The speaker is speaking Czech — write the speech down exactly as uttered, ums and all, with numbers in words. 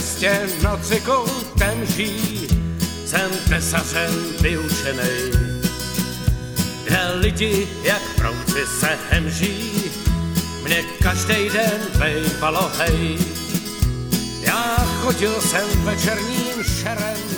městě na cyklu temží jsem tesařem vyučenej, kde lidi jak brouci se hemží, mě každej den bejvalo hej. Já chodil jsem večerním šerem